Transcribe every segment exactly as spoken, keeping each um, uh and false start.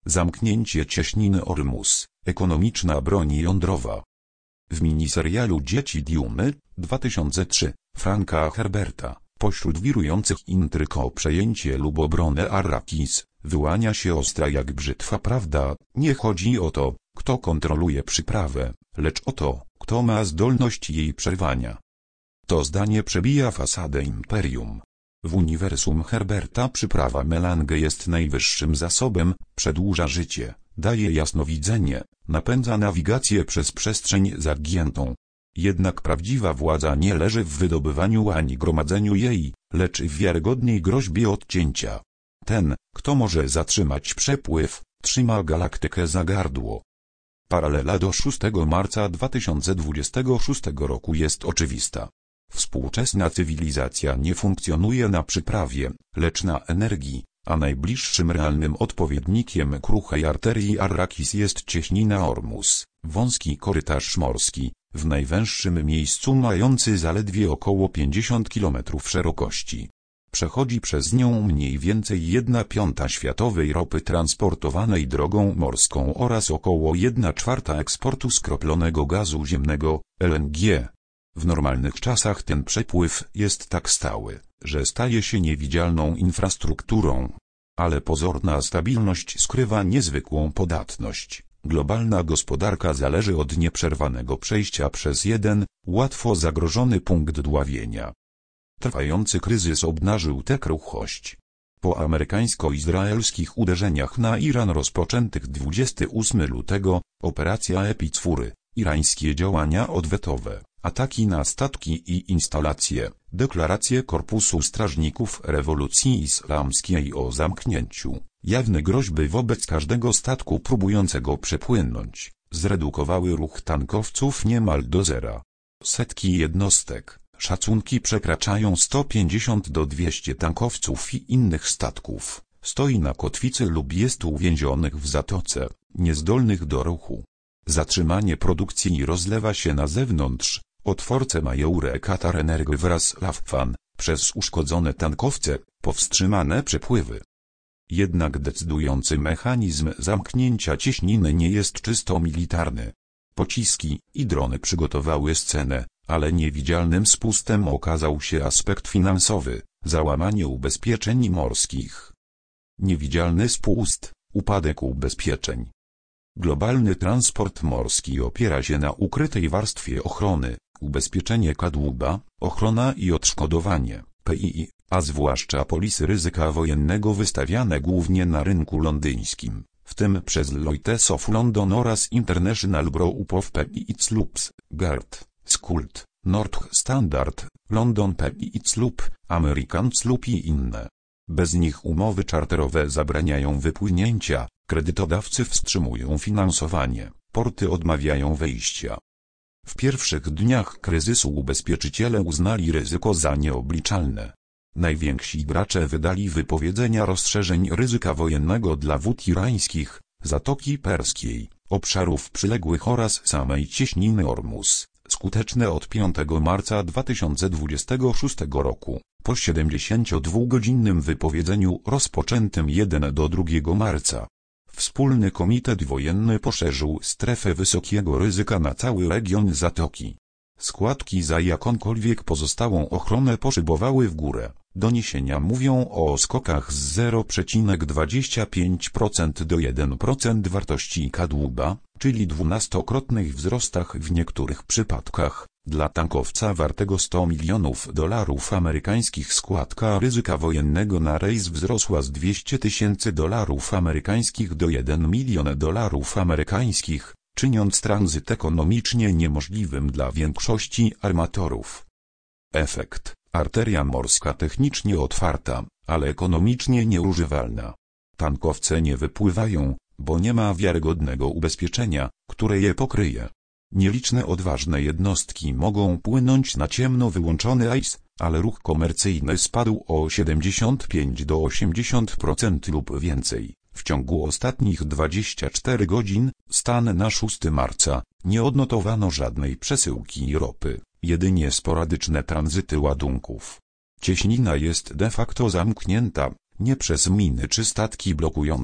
Zamknięcie cieśniny Ormus, ekonomiczna broń jądrowa. W miniserialu Dzieci Dumy, dwa tysiące trzy, Franka Herberta, pośród wirujących intryg o przejęcie lub obronę Arrakis, wyłania się ostra jak brzytwa prawda. Nie chodzi o to, kto kontroluje przyprawę, lecz o to, kto ma zdolność jej przerwania. To zdanie przebija fasadę imperium. W uniwersum Herberta przyprawa melange jest najwyższym zasobem, przedłuża życie, daje jasnowidzenie, napędza nawigację przez przestrzeń zagiętą. Jednak prawdziwa władza nie leży w wydobywaniu ani gromadzeniu jej, lecz w wiarygodnej groźbie odcięcia. Ten, kto może zatrzymać przepływ, trzyma galaktykę za gardło. Paralela do szóstego marca dwa tysiące dwudziestego szóstego roku jest oczywista. Współczesna cywilizacja nie funkcjonuje na przyprawie, lecz na energii, a najbliższym realnym odpowiednikiem kruchej arterii Arrakis jest cieśnina Ormus, wąski korytarz morski, w najwęższym miejscu mający zaledwie około pięćdziesiąt kilometrów szerokości. Przechodzi przez nią mniej więcej jedna piąta światowej ropy transportowanej drogą morską oraz około jedna czwarta eksportu skroplonego gazu ziemnego, L N G. W normalnych czasach ten przepływ jest tak stały, że staje się niewidzialną infrastrukturą. Ale pozorna stabilność skrywa niezwykłą podatność. Globalna gospodarka zależy od nieprzerwanego przejścia przez jeden, łatwo zagrożony punkt dławienia. Trwający kryzys obnażył tę kruchość. Po amerykańsko-izraelskich uderzeniach na Iran rozpoczętych dwudziestego ósmego lutego, operacja Epicfury, irańskie działania odwetowe, ataki na statki i instalacje, deklaracje Korpusu Strażników Rewolucji Islamskiej o zamknięciu, jawne groźby wobec każdego statku próbującego przepłynąć, zredukowały ruch tankowców niemal do zera. Setki jednostek, szacunki przekraczają sto pięćdziesiąt do dwustu tankowców i innych statków, stoi na kotwicy lub jest uwięzionych w zatoce, niezdolnych do ruchu. Zatrzymanie produkcji rozlewa się na zewnątrz, otworce Majeure Qatar Energy wraz z Lafan, przez uszkodzone tankowce, powstrzymane przepływy. Jednak decydujący mechanizm zamknięcia cieśniny nie jest czysto militarny. Pociski i drony przygotowały scenę, ale niewidzialnym spustem okazał się aspekt finansowy, załamanie ubezpieczeń morskich. Niewidzialny spust, upadek ubezpieczeń. Globalny transport morski opiera się na ukrytej warstwie ochrony, ubezpieczenie kadłuba, ochrona i odszkodowanie, P I I, a zwłaszcza polisy ryzyka wojennego wystawiane głównie na rynku londyńskim, w tym przez Lloyd's of London oraz International Group of P I I Sloops, G A R D, Skult, North Standard, London P I I Sloop, American Sloop i inne. Bez nich umowy czarterowe zabraniają wypłynięcia, kredytodawcy wstrzymują finansowanie, porty odmawiają wejścia. W pierwszych dniach kryzysu ubezpieczyciele uznali ryzyko za nieobliczalne. Najwięksi gracze wydali wypowiedzenia rozszerzeń ryzyka wojennego dla wód irańskich, Zatoki Perskiej, obszarów przyległych oraz samej cieśniny Ormus, skuteczne od piątego marca dwa tysiące dwudziestego szóstego roku. Po siedemdziesięciodwugodzinnym wypowiedzeniu rozpoczętym jeden do drugiego marca, Wspólny Komitet Wojenny poszerzył strefę wysokiego ryzyka na cały region Zatoki. Składki za jakąkolwiek pozostałą ochronę poszybowały w górę. Doniesienia mówią o skokach z zero przecinek dwadzieścia pięć procent do jeden procent wartości kadłuba, czyli dwunastokrotnych wzrostach w niektórych przypadkach. Dla tankowca wartego sto milionów dolarów amerykańskich składka ryzyka wojennego na rejs wzrosła z dwieście tysięcy dolarów amerykańskich do jeden milion dolarów amerykańskich, czyniąc tranzyt ekonomicznie niemożliwym dla większości armatorów. Efekt: arteria morska technicznie otwarta, ale ekonomicznie nieużywalna. Tankowce nie wypływają, bo nie ma wiarygodnego ubezpieczenia, które je pokryje. Nieliczne odważne jednostki mogą płynąć na ciemno wyłączony ice, ale ruch komercyjny spadł o siedemdziesiąt pięć do osiemdziesięciu procent lub więcej. W ciągu ostatnich dwudziestu czterech godzin, stan na szóstego marca, nie odnotowano żadnej przesyłki ropy, jedynie sporadyczne tranzyty ładunków. Cieśnina jest de facto zamknięta, nie przez miny czy statki blokujące,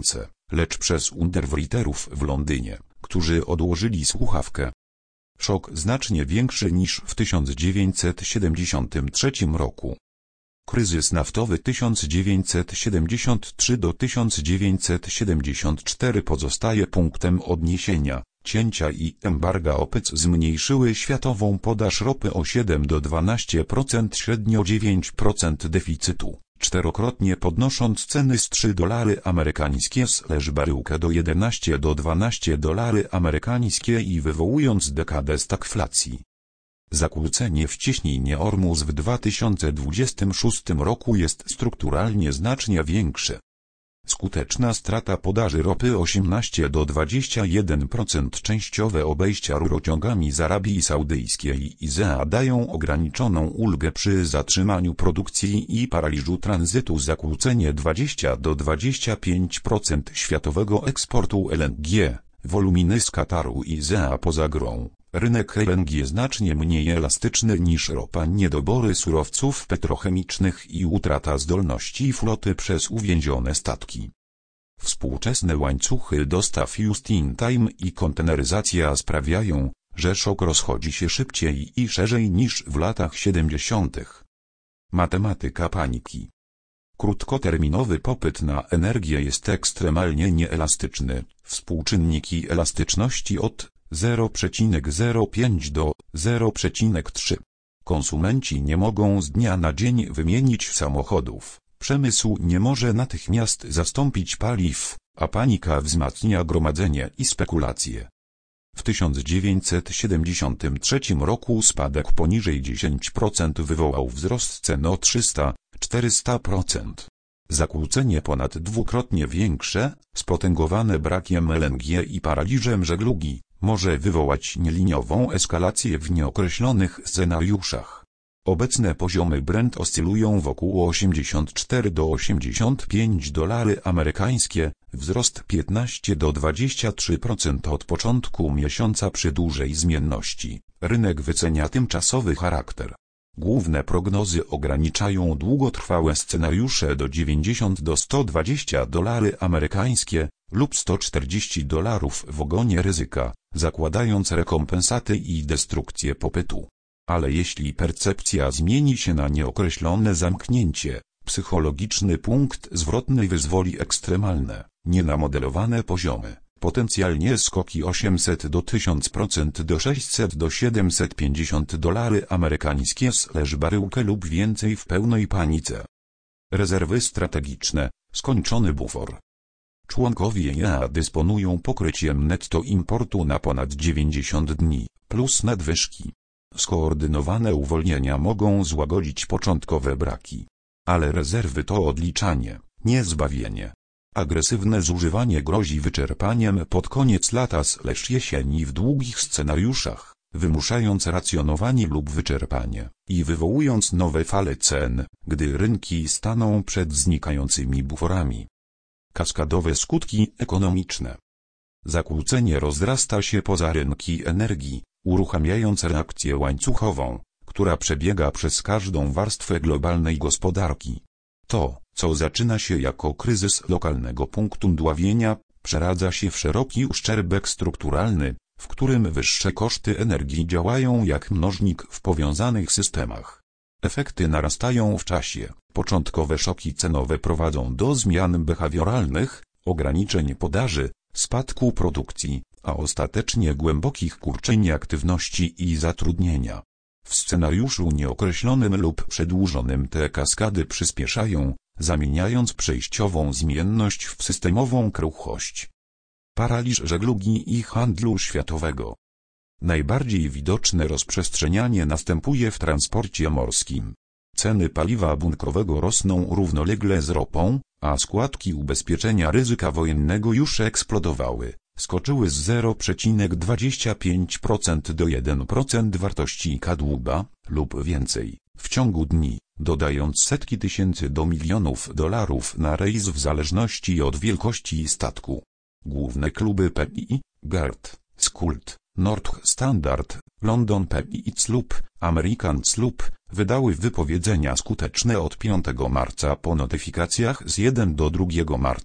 lecz przez underwriterów w Londynie, którzy odłożyli słuchawkę. Szok znacznie większy niż w tysiąc dziewięćset siedemdziesiątym trzecim roku. Kryzys naftowy tysiąc dziewięćset siedemdziesiąt trzy do tysiąc dziewięćset siedemdziesiąt cztery pozostaje punktem odniesienia. Cięcia i embarga OPEC zmniejszyły światową podaż ropy o siedem do dwunastu procent, średnio dziewięć procent deficytu, czterokrotnie podnosząc ceny z trzy dolary amerykańskie slash baryłkę do jedenaście do dwunastu dolary amerykańskie i wywołując dekadę stagflacji. Zakłócenie w cieśninie Ormus w dwa tysiące dwudziestym szóstym roku jest strukturalnie znacznie większe. Skuteczna strata podaży ropy osiemnaście do dwudziestu jeden procent. Częściowe obejścia rurociągami z Arabii Saudyjskiej i Z A dają ograniczoną ulgę przy zatrzymaniu produkcji i paraliżu tranzytu. Zakłócenie dwadzieścia do dwudziestu pięciu procent światowego eksportu L N G, woluminy z Kataru i Z A poza grą. Rynek L N G znacznie mniej elastyczny niż ropa, niedobory surowców petrochemicznych i utrata zdolności floty przez uwięzione statki. Współczesne łańcuchy dostaw just in time i konteneryzacja sprawiają, że szok rozchodzi się szybciej i szerzej niż w latach siedemdziesiątych. Matematyka paniki. Krótkoterminowy popyt na energię jest ekstremalnie nieelastyczny. Współczynniki elastyczności od zero przecinek zero pięć do zero przecinek trzy. Konsumenci nie mogą z dnia na dzień wymienić samochodów, przemysł nie może natychmiast zastąpić paliw, a panika wzmacnia gromadzenie i spekulacje. W tysiąc dziewięćset siedemdziesiątym trzecim roku spadek poniżej dziesięć procent wywołał wzrost cen o trzysta do czterystu procent. Zakłócenie ponad dwukrotnie większe, spotęgowane brakiem L N G i paraliżem żeglugi, może wywołać nieliniową eskalację w nieokreślonych scenariuszach. Obecne poziomy Brent oscylują wokół osiemdziesiąt cztery do osiemdziesięciu pięciu dolary amerykańskie, wzrost piętnaście do dwudziestu trzech procent od początku miesiąca przy dużej zmienności. Rynek wycenia tymczasowy charakter. Główne prognozy ograniczają długotrwałe scenariusze do dziewięćdziesięciu do stu dwudziestu dolary amerykańskie lub sto czterdzieści dolarów w ogonie ryzyka, zakładając rekompensaty i destrukcję popytu. Ale jeśli percepcja zmieni się na nieokreślone zamknięcie, psychologiczny punkt zwrotny wyzwoli ekstremalne, nienamodelowane poziomy, potencjalnie skoki osiemset do tysiąc procent do sześćset do siedemset pięćdziesiąt dolary amerykańskie slash baryłkę lub więcej w pełnej panice. Rezerwy strategiczne, skończony bufor. Członkowie E A dysponują pokryciem netto importu na ponad dziewięćdziesiąt dni, plus nadwyżki. Skoordynowane uwolnienia mogą złagodzić początkowe braki. Ale rezerwy to odliczanie, nie zbawienie. Agresywne zużywanie grozi wyczerpaniem pod koniec lata slash jesieni w długich scenariuszach, wymuszając racjonowanie lub wyczerpanie i wywołując nowe fale cen, gdy rynki staną przed znikającymi buforami. Kaskadowe skutki ekonomiczne. Zakłócenie rozrasta się poza rynki energii, uruchamiając reakcję łańcuchową, która przebiega przez każdą warstwę globalnej gospodarki. To, co zaczyna się jako kryzys lokalnego punktu dławienia, przeradza się w szeroki uszczerbek strukturalny, w którym wyższe koszty energii działają jak mnożnik w powiązanych systemach. Efekty narastają w czasie. Początkowe szoki cenowe prowadzą do zmian behawioralnych, ograniczeń podaży, spadku produkcji, a ostatecznie głębokich kurczeń aktywności i zatrudnienia. W scenariuszu nieokreślonym lub przedłużonym te kaskady przyspieszają, zamieniając przejściową zmienność w systemową kruchość. Paraliż żeglugi i handlu światowego. Najbardziej widoczne rozprzestrzenianie następuje w transporcie morskim. Ceny paliwa bunkrowego rosną równolegle z ropą, a składki ubezpieczenia ryzyka wojennego już eksplodowały, skoczyły z zero przecinek dwadzieścia pięć procent do jeden procent wartości kadłuba, lub więcej, w ciągu dni, dodając setki tysięcy do milionów dolarów na rejs w zależności od wielkości statku. Główne kluby P I, Gard, Skult, North Standard, London P I Sloop, American Sloop, wydały wypowiedzenia skuteczne od piątego marca po notyfikacjach z pierwszego do drugiego marca,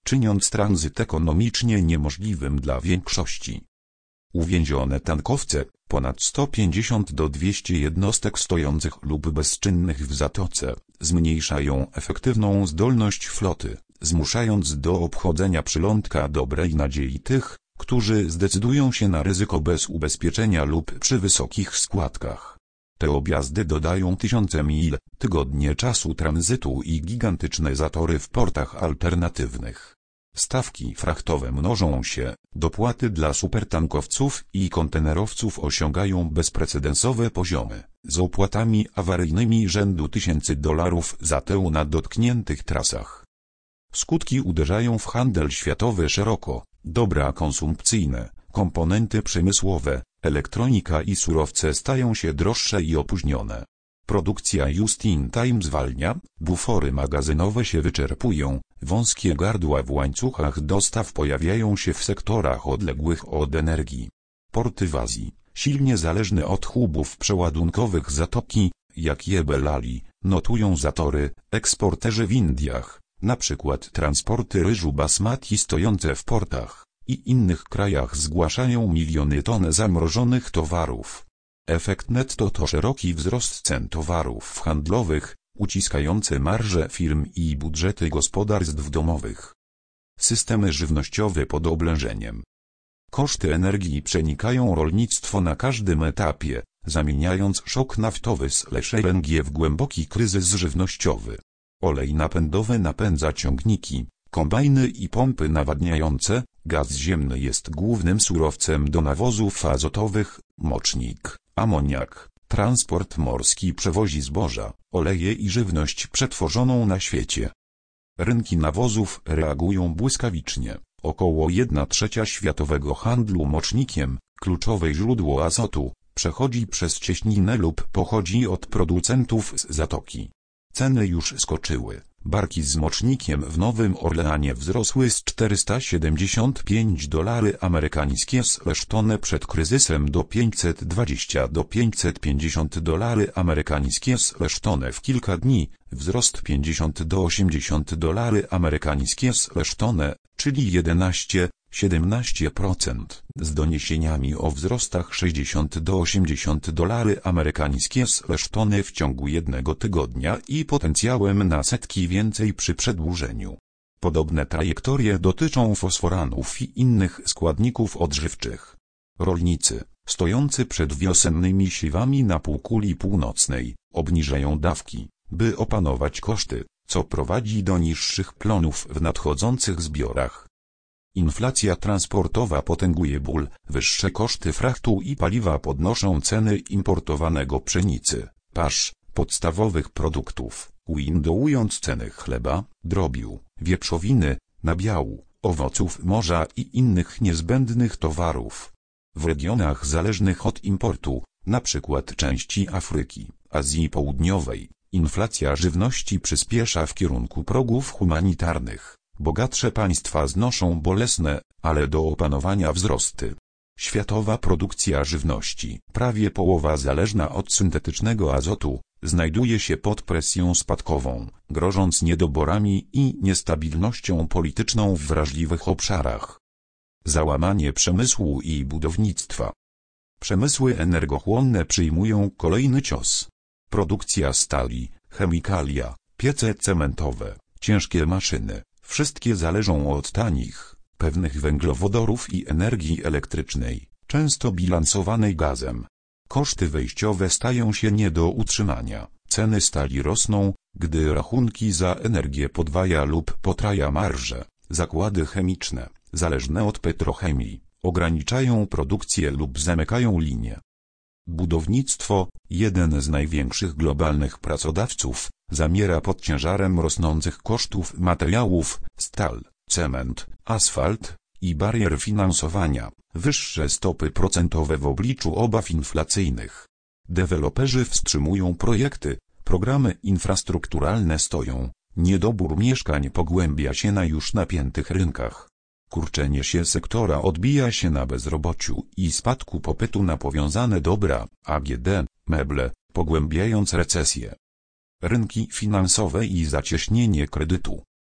czyniąc tranzyt ekonomicznie niemożliwym dla większości. Uwięzione tankowce, ponad sto pięćdziesiąt do dwustu jednostek stojących lub bezczynnych w zatoce, zmniejszają efektywną zdolność floty, zmuszając do obchodzenia przylądka dobrej nadziei tych, którzy zdecydują się na ryzyko bez ubezpieczenia lub przy wysokich składkach. Te objazdy dodają tysiące mil, tygodnie czasu tranzytu i gigantyczne zatory w portach alternatywnych. Stawki frachtowe mnożą się, dopłaty dla supertankowców i kontenerowców osiągają bezprecedensowe poziomy, z opłatami awaryjnymi rzędu tysięcy dolarów za tę na dotkniętych trasach. Skutki uderzają w handel światowy szeroko, dobra konsumpcyjne, komponenty przemysłowe, elektronika i surowce stają się droższe i opóźnione. Produkcja just in time zwalnia, bufory magazynowe się wyczerpują, wąskie gardła w łańcuchach dostaw pojawiają się w sektorach odległych od energii. Porty w Azji, silnie zależne od hubów przeładunkowych zatoki, jak Jebel Ali, notują zatory. Eksporterzy w Indiach, na przykład transporty ryżu basmati stojące w portach i innych krajach zgłaszają miliony ton zamrożonych towarów. Efekt netto to szeroki wzrost cen towarów handlowych, uciskający marże firm i budżety gospodarstw domowych. Systemy żywnościowe pod oblężeniem. Koszty energii przenikają rolnictwo na każdym etapie, zamieniając szok naftowy slash L N G w głęboki kryzys żywnościowy. Olej napędowy napędza ciągniki, kombajny i pompy nawadniające, gaz ziemny jest głównym surowcem do nawozów azotowych, mocznik, amoniak, transport morski przewozi zboża, oleje i żywność przetworzoną na świecie. Rynki nawozów reagują błyskawicznie. Około jedna trzecia światowego handlu mocznikiem, kluczowe źródło azotu, przechodzi przez cieśninę lub pochodzi od producentów z zatoki. Ceny już skoczyły. Barki z mocznikiem w Nowym Orleanie wzrosły z czterysta siedemdziesiąt pięć dolarów amerykańskich slash tonę przed kryzysem do pięćset dwadzieścia do pięćset pięćdziesiąt dolarów amerykańskich slash tonę w kilka dni, wzrost pięćdziesiąt do osiemdziesięciu dolarów amerykańskich slash tonę, czyli jedenaście do siedemnastu procent, z doniesieniami o wzrostach sześćdziesiąt do osiemdziesięciu dolarów amerykańskich slash tonę w ciągu jednego tygodnia i potencjałem na setki więcej przy przedłużeniu. Podobne trajektorie dotyczą fosforanów i innych składników odżywczych. Rolnicy, stojący przed wiosennymi siewami na półkuli północnej, obniżają dawki, by opanować koszty, co prowadzi do niższych plonów w nadchodzących zbiorach. Inflacja transportowa potęguje ból, wyższe koszty frachtu i paliwa podnoszą ceny importowanego pszenicy, pasz, podstawowych produktów, windołując ceny chleba, drobiu, wieprzowiny, nabiału, owoców morza i innych niezbędnych towarów. W regionach zależnych od importu, np. części Afryki, Azji Południowej, inflacja żywności przyspiesza w kierunku progów humanitarnych. Bogatsze państwa znoszą bolesne, ale do opanowania wzrosty. Światowa produkcja żywności, prawie połowa zależna od syntetycznego azotu, znajduje się pod presją spadkową, grożąc niedoborami i niestabilnością polityczną w wrażliwych obszarach. Załamanie przemysłu i budownictwa. Przemysły energochłonne przyjmują kolejny cios. Produkcja stali, chemikalia, piece cementowe, ciężkie maszyny. Wszystkie zależą od tanich, pewnych węglowodorów i energii elektrycznej, często bilansowanej gazem. Koszty wejściowe stają się nie do utrzymania. Ceny stali rosną, gdy rachunki za energię podwaja lub potraja marże. Zakłady chemiczne, zależne od petrochemii, ograniczają produkcję lub zamykają linie. Budownictwo, jeden z największych globalnych pracodawców, zamiera pod ciężarem rosnących kosztów materiałów, stal, cement, asfalt i barier finansowania, wyższe stopy procentowe w obliczu obaw inflacyjnych. Deweloperzy wstrzymują projekty, programy infrastrukturalne stoją, niedobór mieszkań pogłębia się na już napiętych rynkach. Kurczenie się sektora odbija się na bezrobociu i spadku popytu na powiązane dobra, A G D, meble, pogłębiając recesję. Rynki finansowe i zacieśnienie kredytu.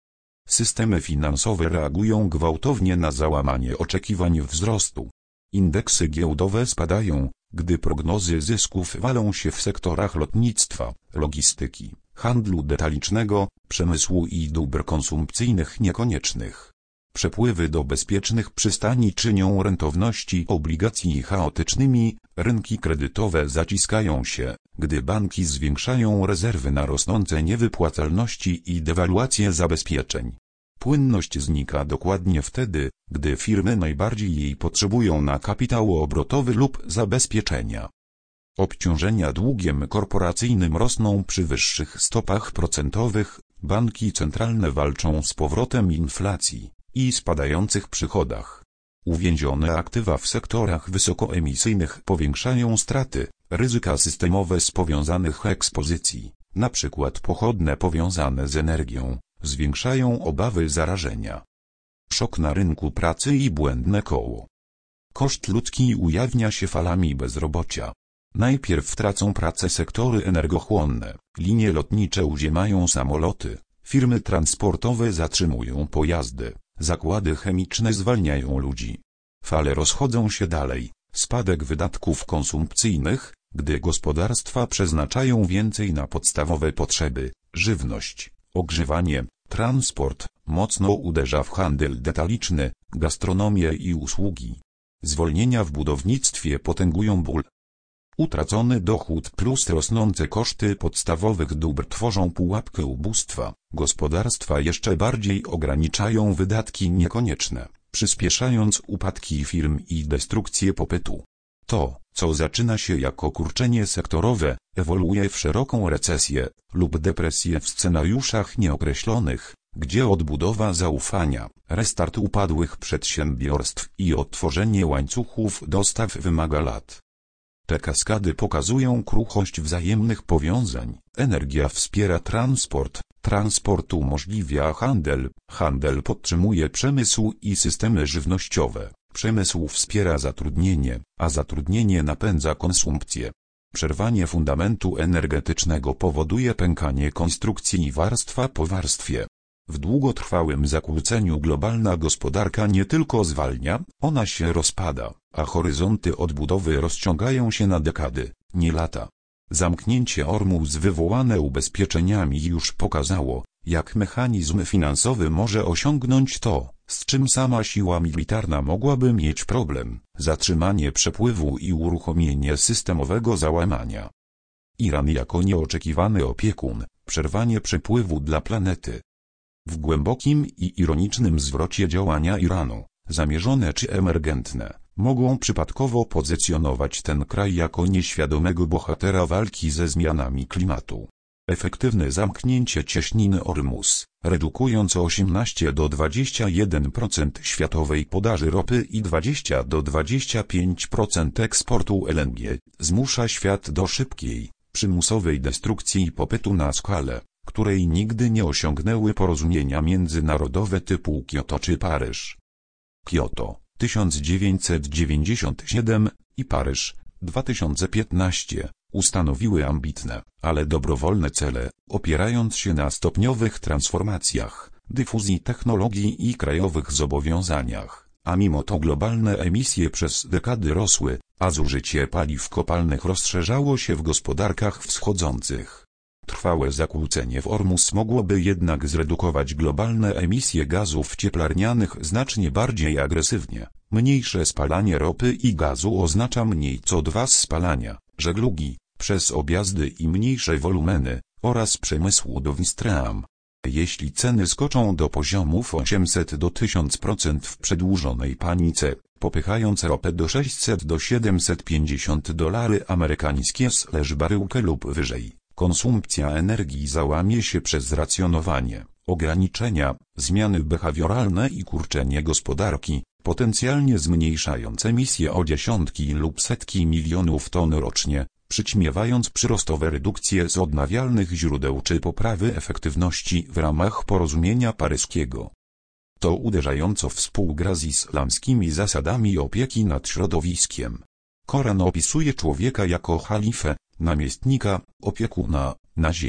Systemy finansowe reagują gwałtownie na załamanie oczekiwań wzrostu. Indeksy giełdowe spadają, gdy prognozy zysków walą się w sektorach lotnictwa, logistyki, handlu detalicznego, przemysłu i dóbr konsumpcyjnych niekoniecznych. Przepływy do bezpiecznych przystani czynią rentowności obligacji chaotycznymi, rynki kredytowe zaciskają się, gdy banki zwiększają rezerwy na rosnące niewypłacalności i dewaluację zabezpieczeń. Płynność znika dokładnie wtedy, gdy firmy najbardziej jej potrzebują na kapitał obrotowy lub zabezpieczenia. Obciążenia długiem korporacyjnym rosną przy wyższych stopach procentowych, banki centralne walczą z powrotem inflacji i spadających przychodach. Uwięzione aktywa w sektorach wysokoemisyjnych powiększają straty, ryzyka systemowe z powiązanych ekspozycji, np. pochodne powiązane z energią, zwiększają obawy zarażenia. Szok na rynku pracy i błędne koło. Koszt ludzki ujawnia się falami bezrobocia. Najpierw tracą pracę sektory energochłonne, linie lotnicze uziemają samoloty, firmy transportowe zatrzymują pojazdy, zakłady chemiczne zwalniają ludzi. Fale rozchodzą się dalej, spadek wydatków konsumpcyjnych, gdy gospodarstwa przeznaczają więcej na podstawowe potrzeby, żywność, ogrzewanie, transport, mocno uderza w handel detaliczny, gastronomię i usługi. Zwolnienia w budownictwie potęgują ból. Utracony dochód plus rosnące koszty podstawowych dóbr tworzą pułapkę ubóstwa. Gospodarstwa jeszcze bardziej ograniczają wydatki niekonieczne, przyspieszając upadki firm i destrukcję popytu. To, co zaczyna się jako kurczenie sektorowe, ewoluuje w szeroką recesję lub depresję w scenariuszach nieokreślonych, gdzie odbudowa zaufania, restart upadłych przedsiębiorstw i odtworzenie łańcuchów dostaw wymaga lat. Te kaskady pokazują kruchość wzajemnych powiązań. Energia wspiera transport, transport umożliwia handel, handel podtrzymuje przemysł i systemy żywnościowe, przemysł wspiera zatrudnienie, a zatrudnienie napędza konsumpcję. Przerwanie fundamentu energetycznego powoduje pękanie konstrukcji warstwa po warstwie. W długotrwałym zakłóceniu globalna gospodarka nie tylko zwalnia, ona się rozpada, a horyzonty odbudowy rozciągają się na dekady, nie lata. Zamknięcie Ormus wywołane ubezpieczeniami już pokazało, jak mechanizm finansowy może osiągnąć to, z czym sama siła militarna mogłaby mieć problem: zatrzymanie przepływu i uruchomienie systemowego załamania. Iran jako nieoczekiwany opiekun, przerwanie przepływu dla planety. W głębokim i ironicznym zwrocie działania Iranu, zamierzone czy emergentne, mogą przypadkowo pozycjonować ten kraj jako nieświadomego bohatera walki ze zmianami klimatu. Efektywne zamknięcie cieśniny Ormus, redukując o osiemnaście do dwudziestu jeden procent światowej podaży ropy i dwadzieścia do dwudziestu pięciu procent eksportu L N G, zmusza świat do szybkiej, przymusowej destrukcji popytu na skalę, której nigdy nie osiągnęły porozumienia międzynarodowe typu Kioto czy Paryż. Kioto, tysiąc dziewięćset dziewięćdziesiąty siódmy, i Paryż, dwa tysiące piętnasty, ustanowiły ambitne, ale dobrowolne cele, opierając się na stopniowych transformacjach, dyfuzji technologii i krajowych zobowiązaniach, a mimo to globalne emisje przez dekady rosły, a zużycie paliw kopalnych rozszerzało się w gospodarkach wschodzących. Trwałe zakłócenie w Ormus mogłoby jednak zredukować globalne emisje gazów cieplarnianych znacznie bardziej agresywnie. Mniejsze spalanie ropy i gazu oznacza mniej C O dwa spalania, żeglugi, przez objazdy i mniejsze wolumeny, oraz przemysłu do Winstream. Jeśli ceny skoczą do poziomów osiemset do tysiąca procent w przedłużonej panice, popychając ropę do sześćset do siedemset pięćdziesiąt dolarów amerykańskie slash baryłkę lub wyżej, konsumpcja energii załamie się przez racjonowanie, ograniczenia, zmiany behawioralne i kurczenie gospodarki, potencjalnie zmniejszając emisje o dziesiątki lub setki milionów ton rocznie, przyćmiewając przyrostowe redukcje z odnawialnych źródeł czy poprawy efektywności w ramach porozumienia paryskiego. To uderzająco współgra z islamskimi zasadami opieki nad środowiskiem. Koran opisuje człowieka jako halifę, namiestnika, opiekuna, na ziemi,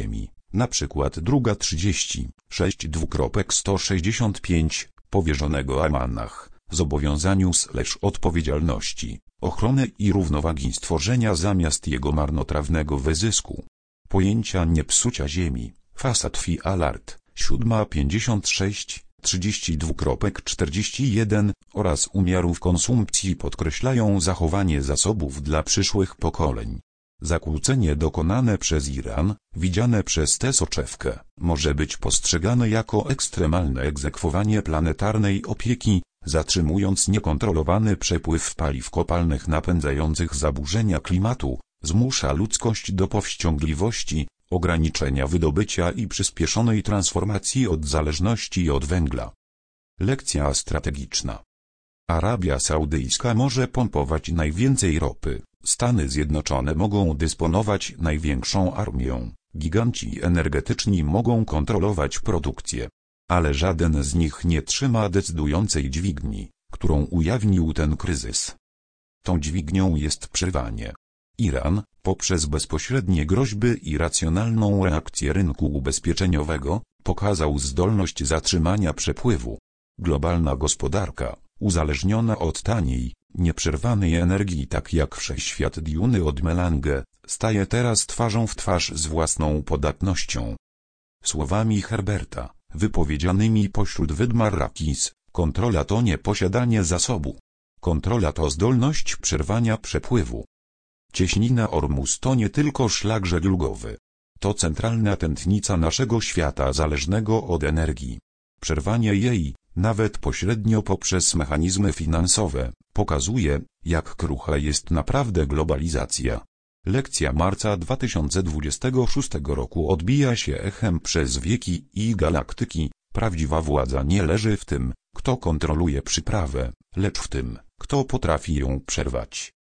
na przykład druga trzydzieści sześć sto sześćdziesiąt pięć, powierzonego Amanach, zobowiązaniu slash odpowiedzialności, ochrony i równowagi stworzenia zamiast jego marnotrawnego wyzysku. Pojęcia niepsucia ziemi, Fasad fi alert, siódma pięćdziesiąt sześć trzydzieści dwa czterdzieści jeden oraz umiarów konsumpcji podkreślają zachowanie zasobów dla przyszłych pokoleń. Zakłócenie dokonane przez Iran, widziane przez tę soczewkę, może być postrzegane jako ekstremalne egzekwowanie planetarnej opieki, zatrzymując niekontrolowany przepływ paliw kopalnych napędzających zaburzenia klimatu, zmusza ludzkość do powściągliwości, ograniczenia wydobycia i przyspieszonej transformacji od zależności od węgla. Lekcja strategiczna. Arabia Saudyjska może pompować najwięcej ropy, Stany Zjednoczone mogą dysponować największą armią, giganci energetyczni mogą kontrolować produkcję. Ale żaden z nich nie trzyma decydującej dźwigni, którą ujawnił ten kryzys. Tą dźwignią jest przerwanie. Iran, poprzez bezpośrednie groźby i racjonalną reakcję rynku ubezpieczeniowego, pokazał zdolność zatrzymania przepływu. Globalna gospodarka, uzależniona od taniej, nieprzerwanej energii tak jak wszechświat Duny od Melange, staje teraz twarzą w twarz z własną podatnością. Słowami Herberta, wypowiedzianymi pośród Wydmarrakis, kontrola to nie posiadanie zasobu. Kontrola to zdolność przerwania przepływu. Cieśnina Ormus to nie tylko szlak żeglugowy. To centralna tętnica naszego świata zależnego od energii. Przerwanie jej, nawet pośrednio poprzez mechanizmy finansowe, pokazuje, jak krucha jest naprawdę globalizacja. Lekcja marca dwa tysiące dwudziestego szóstego roku odbija się echem przez wieki i galaktyki. Prawdziwa władza nie leży w tym, kto kontroluje przyprawę, lecz w tym, kto potrafi ją przerwać.